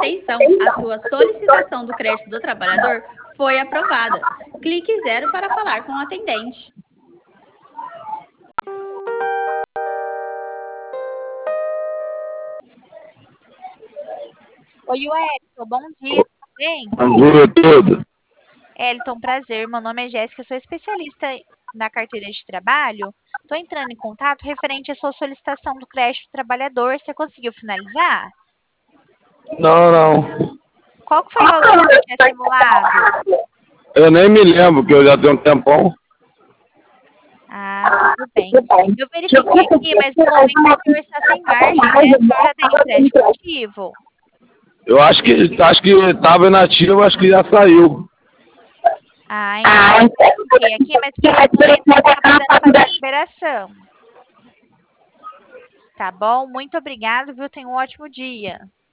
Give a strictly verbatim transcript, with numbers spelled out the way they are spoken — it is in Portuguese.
Atenção, a sua solicitação do crédito do trabalhador foi aprovada. Clique zero para falar com o atendente. Oi, Wellington, bom dia, tudo bem? Bom dia todo. Wellington, prazer. Meu nome é Jéssica, sou especialista na carteira de trabalho. Estou entrando em contato referente à sua solicitação do crédito do trabalhador. Você conseguiu finalizar? Não, não. Qual que foi o valor que você tinha simulado? Eu nem me lembro, que eu já tenho um tempão. Ah, tudo bem. Eu verifiquei aqui, mas no momento o senhor está sem margem, né? O senhor já tem o crédito ativo. Eu acho que acho que estava inativo, acho que já saiu. Ah, então eu verifiquei aqui, mas por esse momento não está podendo fazer a liberação. Tá bom? Muito obrigado, viu? Tenha um ótimo dia.